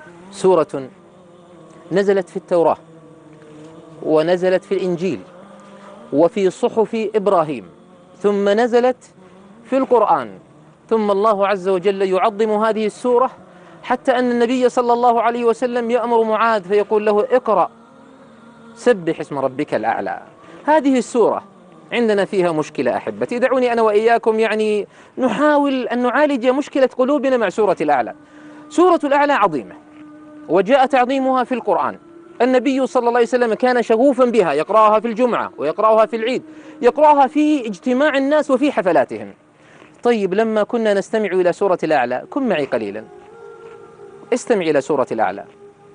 سورة نزلت في التوراة ونزلت في الإنجيل وفي صحف إبراهيم، ثم نزلت في القرآن، ثم الله عز وجل يعظم هذه السورة حتى أن النبي صلى الله عليه وسلم يأمر معاذ فيقول له: اقرأ سبح اسم ربك الأعلى. هذه السورة عندنا فيها مشكلة أحبتي، دعوني أنا وإياكم نحاول أن نعالج مشكلة قلوبنا مع سورة الأعلى. سورة الأعلى عظيمة وجاء تعظيمها في القرآن. النبي صلى الله عليه وسلم كان شغوفا بها، يقرأها في الجمعة ويقرأها في العيد، يقرأها في اجتماع الناس وفي حفلاتهم. طيب لما كنا نستمع إلى سورة الأعلى، كن معي قليلا، استمع إلى سورة الأعلى.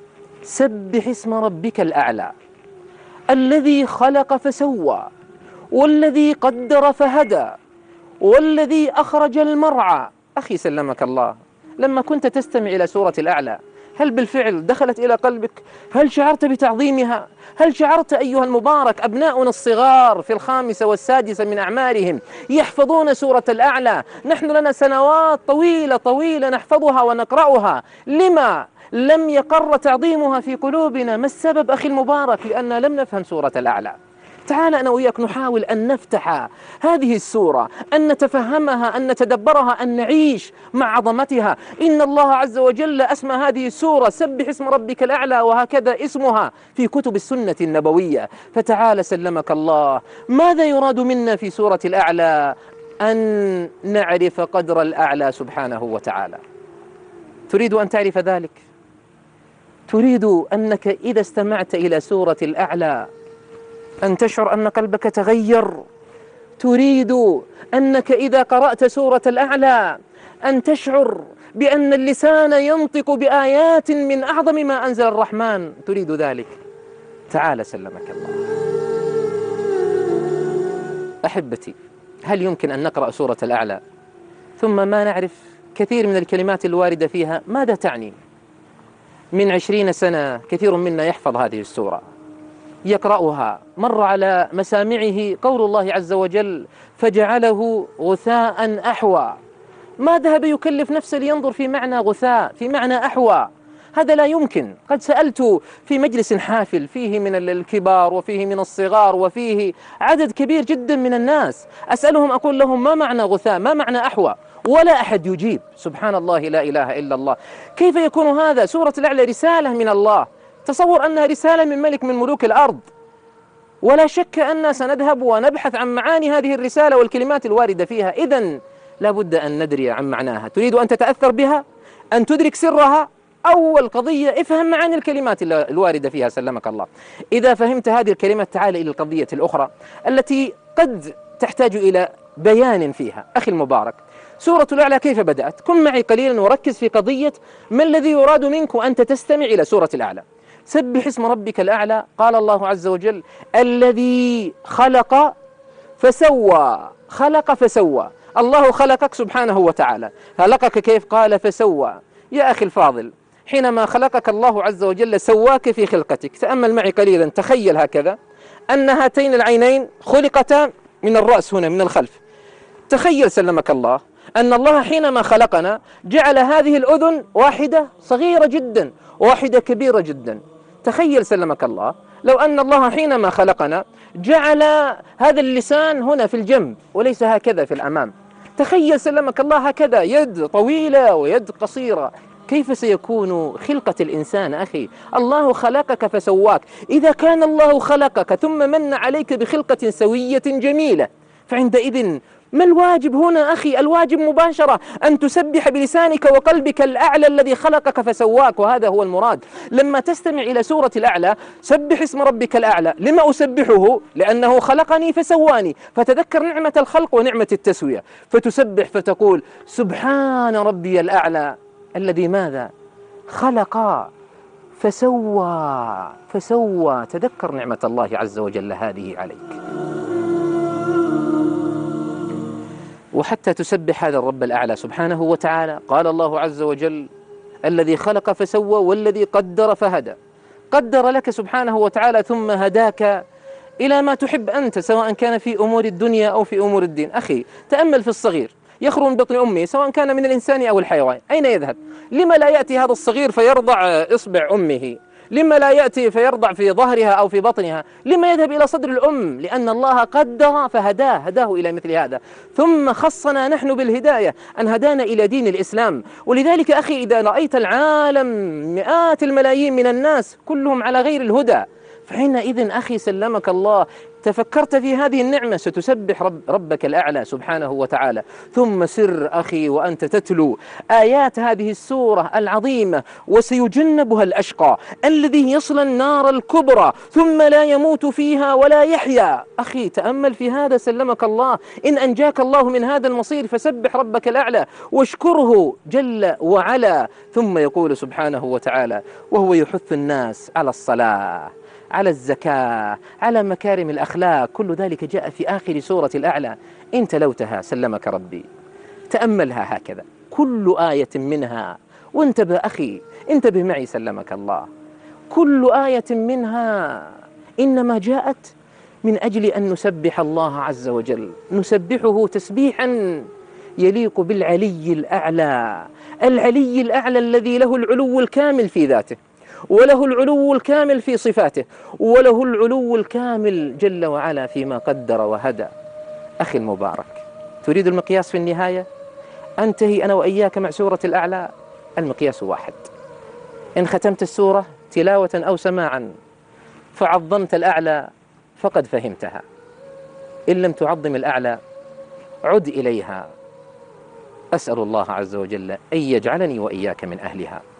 سبح اسم ربك الأعلى الذي خلق فسوى والذي قدر فهدى والذي أخرج المرعى. أخي سلمك الله، لما كنت تستمع إلى سورة الأعلى هل بالفعل دخلت إلى قلبك؟ هل شعرت بتعظيمها؟ هل شعرت أيها المبارك أبناؤنا الصغار في 5 و6 من أعمارهم يحفظون سورة الأعلى؟ نحن لنا سنوات طويلة طويلة نحفظها ونقرأها، لما لم يقر تعظيمها في قلوبنا؟ ما السبب أخي المبارك؟ لأننا لم نفهم سورة الأعلى. تعال أنا وإياك نحاول أن نفتح هذه السورة، أن نتفهمها، أن نتدبرها، أن نعيش مع عظمتها. إن الله عز وجل أسمى هذه السورة سبح اسم ربك الأعلى، وهكذا اسمها في كتب السنة النبوية. فتعال سلمك الله، ماذا يراد منا في سورة الأعلى؟ أن نعرف قدر الأعلى سبحانه وتعالى. تريد أن تعرف ذلك؟ تريد أنك إذا استمعت إلى سورة الأعلى أن تشعر أن قلبك تغير؟ تريد أنك إذا قرأت سورة الأعلى أن تشعر بأن اللسان ينطق بآيات من أعظم ما أنزل الرحمن؟ تريد ذلك؟ تعال سلمك الله. أحبتي، هل يمكن أن نقرأ سورة الأعلى ثم ما نعرف كثير من الكلمات الواردة فيها ماذا تعني؟ من 20 سنة كثير منا يحفظ هذه السورة، يقرأها، مر على مسامعه قول الله عز وجل: فجعله غثاء أحوى. ما ذهب يكلف نفسه لينظر في معنى غثاء، في معنى أحوى؟ هذا لا يمكن. قد سألت في مجلس حافل فيه من الكبار وفيه من الصغار وفيه عدد كبير جدا من الناس، أسألهم أقول لهم: ما معنى غثاء؟ ما معنى أحوى؟ ولا أحد يجيب. سبحان الله، لا إله إلا الله. كيف يكون هذا؟ سورة الأعلى رسالة من الله، تصور أنها رسالة من ملك من ملوك الأرض، ولا شك أننا سنذهب ونبحث عن معاني هذه الرسالة والكلمات الواردة فيها. إذن لا بد أن ندري عن معناها. تريد أن تتأثر بها، أن تدرك سرها؟ أول قضية افهم معاني الكلمات الواردة فيها سلمك الله. إذا فهمت هذه الكلمات تعال إلى القضية الأخرى التي قد تحتاج إلى بيان فيها. أخي المبارك، سورة الأعلى كيف بدأت؟ كن معي قليلا وركز في قضية ما الذي يراد منك وأنت تستمع إلى سورة الأعلى. سبح اسم ربك الأعلى. قال الله عز وجل: الذي خلق فسوى. خلق فسوى، الله خلقك سبحانه وتعالى. خلقك كيف؟ قال فسوى. يا أخي الفاضل، حينما خلقك الله عز وجل سواك في خلقتك. تأمل معي قليلا، تخيل هكذا أن هاتين العينين خلقتا من الرأس هنا من الخلف. تخيل سلمك الله أن الله حينما خلقنا جعل هذه الأذن واحدة صغيرة جدا واحدة كبيرة جدا. تخيل سلمك الله لو أن الله حينما خلقنا جعل هذا اللسان هنا في الجنب وليس هكذا في الأمام. تخيل سلمك الله هكذا يد طويلة ويد قصيرة. كيف سيكون خلقة الإنسان أخي؟ الله خلقك فسواك. إذا كان الله خلقك ثم من عليك بخلقة سوية جميلة، فعندئذ ما الواجب هنا أخي؟ الواجب مباشرة أن تسبح بلسانك وقلبك الأعلى الذي خلقك فسواك، وهذا هو المراد. لما تستمع إلى سورة الأعلى سبح اسم ربك الأعلى. لما أسبحه؟ لأنه خلقني فسواني، فتذكر نعمة الخلق ونعمة التسوية، فتسبح فتقول: سبحان ربي الأعلى الذي ماذا؟ خلق فسوى. تذكر نعمة الله عز وجل هذه عليك. وحتى تسبح هذا الرب الأعلى سبحانه وتعالى قال الله عز وجل: الذي خلق فسوى والذي قدر فهدى. قدر لك سبحانه وتعالى ثم هداك إلى ما تحب أنت، سواء كان في أمور الدنيا أو في أمور الدين. أخي تأمل في الصغير، يخرج من بطن أمه سواء كان من الإنسان أو الحيوان، أين يذهب؟ لما لا يأتي هذا الصغير فيرضع إصبع أمه؟ لما لا يأتي فيرضع في ظهرها أو في بطنها؟ لما يذهب إلى صدر الأم؟ لأن الله قدر هداه إلى مثل هذا. ثم خصنا نحن بالهداية أن هدانا إلى دين الإسلام. ولذلك أخي إذا رأيت العالم مئات الملايين من الناس كلهم على غير الهدى، فحينئذ أخي سلمك الله تفكرت في هذه النعمة ستسبح ربك الأعلى سبحانه وتعالى. ثم سر أخي وأنت تتلو آيات هذه السورة العظيمة: وسيجنبها الأشقى الذي يصلى النار الكبرى ثم لا يموت فيها ولا يحيا. أخي تأمل في هذا سلمك الله، إن أنجاك الله من هذا المصير فسبح ربك الأعلى واشكره جل وعلا. ثم يقول سبحانه وتعالى: وهو يحث الناس على الصلاة، على الزكاة، على مكارم الأخلاق. كل ذلك جاء في آخر سورة الأعلى. إن تلوتها سلمك ربي تأملها هكذا كل آية منها، وانتبه أخي، انتبه معي سلمك الله، كل آية منها إنما جاءت من أجل أن نسبح الله عز وجل، نسبحه تسبيحا يليق بالعلي الأعلى، العلي الأعلى الذي له العلو الكامل في ذاته، وله العلو الكامل في صفاته، وله العلو الكامل جل وعلا فيما قدر وهدى. أخي المبارك، تريد المقياس في النهاية؟ أنتهي أنا وإياك مع سورة الأعلى، المقياس واحد: إن ختمت السورة تلاوة أو سماعا فعظمت الأعلى فقد فهمتها، إن لم تعظم الأعلى عد إليها. أسأل الله عز وجل أن يجعلني وإياك من أهلها.